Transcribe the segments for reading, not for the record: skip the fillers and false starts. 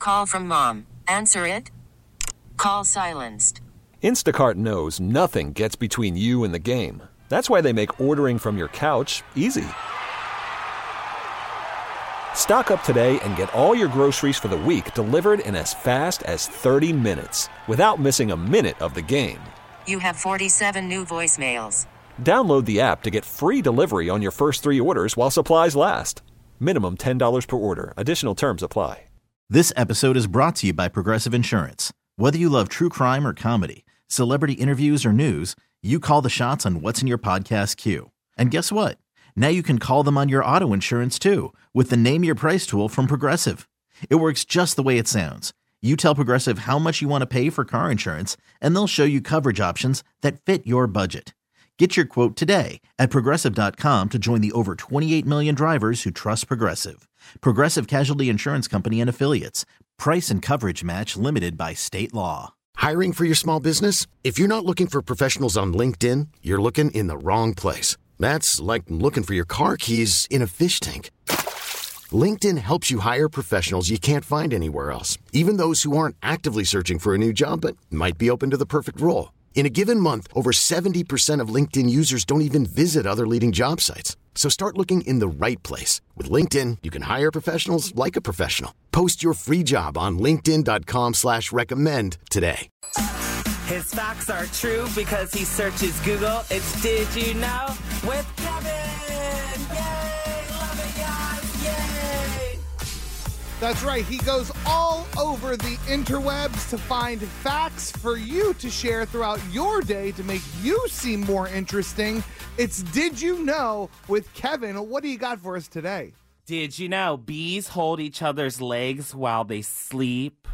Call from mom. Answer it. Call silenced. Instacart knows nothing gets between you and the game. That's why they make ordering from your couch easy. Stock up today and get all your groceries for the week delivered in as fast as 30 minutes without missing a minute of the game. You have 47 new voicemails. Download the app to get free delivery on your first 3 orders while supplies last. Minimum $10 per order. Additional terms apply. This episode is brought to you by Progressive Insurance. Whether you love true crime or comedy, celebrity interviews or news, you call the shots on what's in your podcast queue. And guess what? Now you can call them on your auto insurance too with the Name Your Price tool from Progressive. It works just the way it sounds. You tell Progressive how much you want to pay for car insurance, and they'll show you coverage options that fit your budget. Get your quote today at Progressive.com to join the over 28 million drivers who trust Progressive. Progressive Casualty Insurance Company and Affiliates. Price and coverage match limited by state law. Hiring for your small business? If you're not looking for professionals on LinkedIn, you're looking in the wrong place. That's like looking for your car keys in a fish tank. LinkedIn helps you hire professionals you can't find anywhere else, even those who aren't actively searching for a new job but might be open to the perfect role. In a given month, over 70% of LinkedIn users don't even visit other leading job sites. So start looking in the right place. With LinkedIn, you can hire professionals like a professional. Post your free job on linkedin.com/recommend today. His facts are true because he searches Google. It's Did You Know with Kevin. Yay! Love it, guys. Yay! That's right. He goes all over the interwebs to find facts for you to share throughout your day to make you seem more interesting. It's Did You Know with Kevin. What do you got for us today? Did you know bees hold each other's legs while they sleep?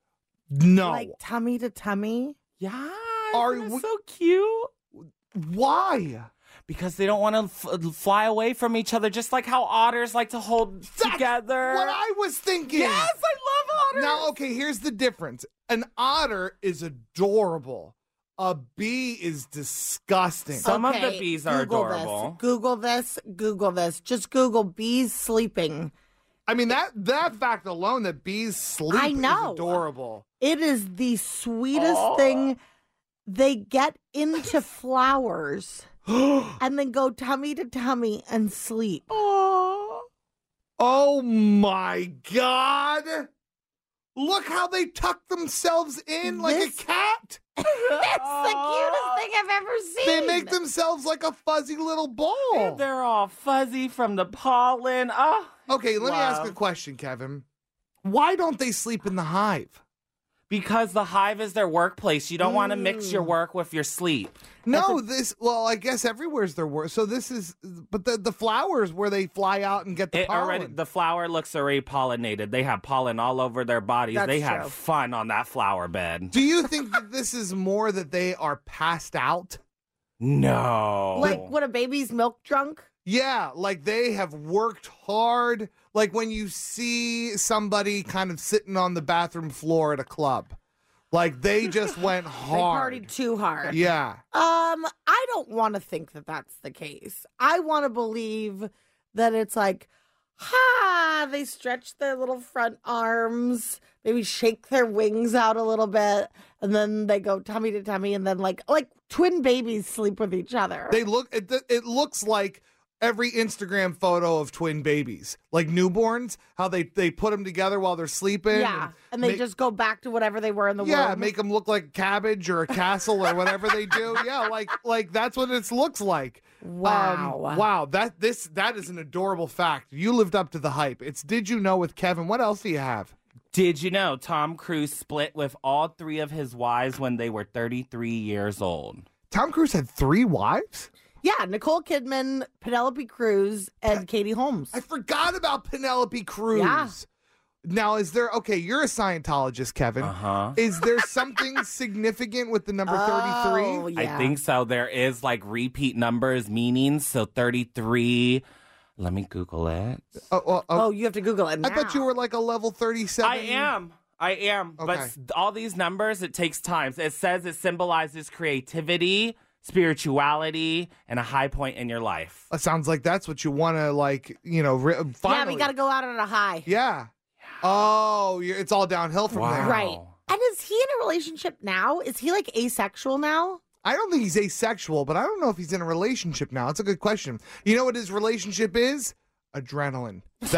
No. Like tummy to tummy? Yeah. Are Isn't that we- so cute? Why? Because they don't want to fly away from each other, just like how otters like to hold together. What I was thinking. Yes, I love otters. Now, okay, here's the difference. An otter is adorable. A bee is disgusting. Some of the bees are adorable. Google this. Just Google bees sleeping. I mean, that fact alone, that bees sleep, I know. is adorable. It is the sweetest thing. They get into flowers and then go tummy to tummy and sleep. Oh my God. Look how they tuck themselves in like a cat. It's the cutest thing I've ever seen. They make themselves like a fuzzy little ball. They're all fuzzy from the pollen. Oh, Okay, let me ask a question, Kevin. Why don't they sleep in the hive? because the hive is their workplace. You don't want to mix your work with your sleep. No, well, I guess everywhere's their work. So this is, but the flowers where they fly out and get the pollen. The flower looks already pollinated. They have pollen all over their bodies. That's they true. have fun on that flower bed. Do you think that this is more that they are passed out? No. Like when a baby's milk drunk? Yeah, like they have worked hard. Like when you see somebody kind of sitting on the bathroom floor at a club. Like they just went They hard. partied too hard. Yeah. I don't want to think that that's the case. I want to believe that it's like, they stretch their little front arms, maybe shake their wings out a little bit, and then they go tummy to tummy, and then like twin babies sleep with each other. It looks like every Instagram photo of twin babies, like newborns, how they put them together while they're sleeping. Yeah, and they just go back to whatever they were in the Yeah, womb. make them look like cabbage or a castle or whatever they do. Yeah, like that's what it looks like. Wow. Wow, that is an adorable fact. You lived up to the hype. It's Did You Know with Kevin. What else do you have? Did you know Tom Cruise split with all 3 of his wives when they were 33 years old? Tom Cruise had 3 wives? Yeah, Nicole Kidman, Penelope Cruz, and Katie Holmes. I forgot about Penelope Cruz. Yeah. Now, you're a Scientologist, Kevin. Uh-huh. Is there something significant with the number 33? Oh, yeah. I think so. There is like repeat numbers, meanings. So 33. Let me Google it. Oh, you have to Google it now. I thought you were like a level 37. I am. Okay. But all these numbers, it takes time. It says it symbolizes creativity, spirituality, and a high point in your life. It sounds like that's what you want to, finally. Yeah, we got to go out on a high. Yeah. Oh, it's all downhill from there. Right. And is he in a relationship now? Is he like asexual now? I don't think he's asexual, but I don't know if he's in a relationship now. It's a good question. You know what his relationship is? Adrenaline.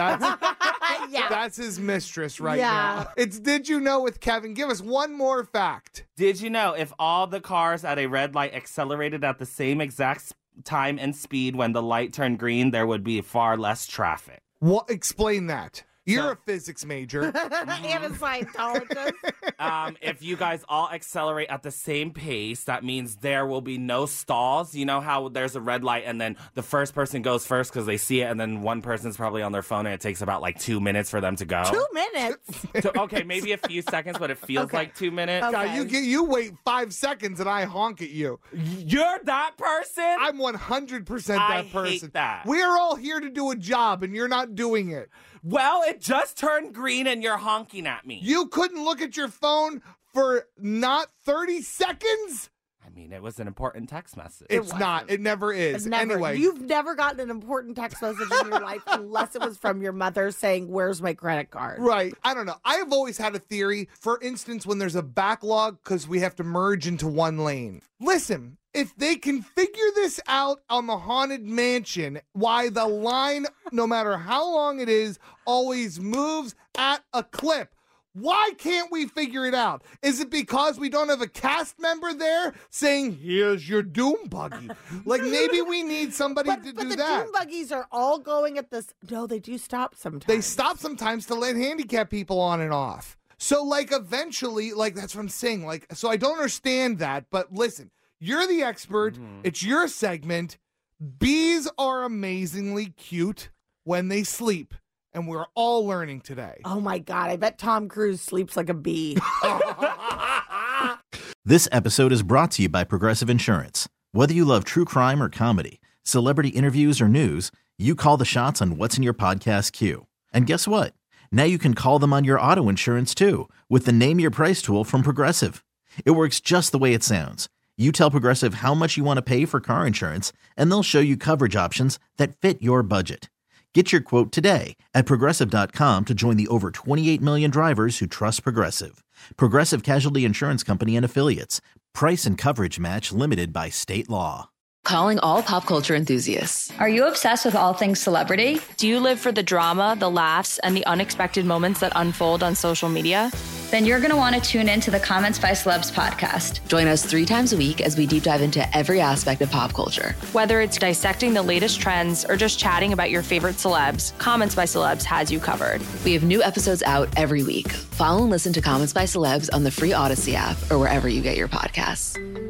That's his mistress right now. It's Did You Know with Kevin. Give us one more fact. Did you know if all the cars at a red light accelerated at the same exact time and speed when the light turned green, there would be far less traffic? Well, explain that. You're a physics major. And a Scientologist. If you guys all accelerate at the same pace, that means there will be no stalls. You know how there's a red light and then the first person goes first because they see it, and then one person's probably on their phone and it takes about like 2 minutes for them to go? 2 minutes? Okay, maybe a few seconds, but it feels like 2 minutes. Okay. You wait 5 seconds and I honk at you. You're that person? I'm 100% that person. I hate that. We're all here to do a job and you're not doing it. Well, it just turned green and you're honking at me. You couldn't look at your phone for not 30 seconds? I mean, it was an important text message. It's not. It never is. Anyway. You've never gotten an important text message in your life unless it was from your mother saying, "Where's my credit card?" Right. I don't know. I have always had a theory, for instance, when there's a backlog because we have to merge into one lane. Listen, if they can figure this out on the Haunted Mansion, why the line, no matter how long it is, always moves at a clip. Why can't we figure it out? Is it because we don't have a cast member there saying, here's your doom buggy? Like, maybe we need somebody to do that. But the doom buggies are all going at this. No, they do stop sometimes. They stop sometimes to let handicapped people on and off. So, like, eventually, like, that's what I'm saying. Like, so I don't understand that. But listen, you're the expert. It's your segment. Bees are amazingly cute when they sleep. And we're all learning today. Oh, my God. I bet Tom Cruise sleeps like a bee. This episode is brought to you by Progressive Insurance. Whether you love true crime or comedy, celebrity interviews or news, you call the shots on what's in your podcast queue. And guess what? Now you can call them on your auto insurance, too, with the Name Your Price tool from Progressive. It works just the way it sounds. You tell Progressive how much you want to pay for car insurance, and they'll show you coverage options that fit your budget. Get your quote today at Progressive.com to join the over 28 million drivers who trust Progressive. Progressive Casualty Insurance Company and Affiliates. Price and coverage match limited by state law. Calling all pop culture enthusiasts. Are you obsessed with all things celebrity? Do you live for the drama, the laughs, and the unexpected moments that unfold on social media? Then you're going to want to tune in to the Comments by Celebs podcast. Join us 3 times a week as we deep dive into every aspect of pop culture. Whether it's dissecting the latest trends or just chatting about your favorite celebs, Comments by Celebs has you covered. We have new episodes out every week. Follow and listen to Comments by Celebs on the free Odyssey app or wherever you get your podcasts.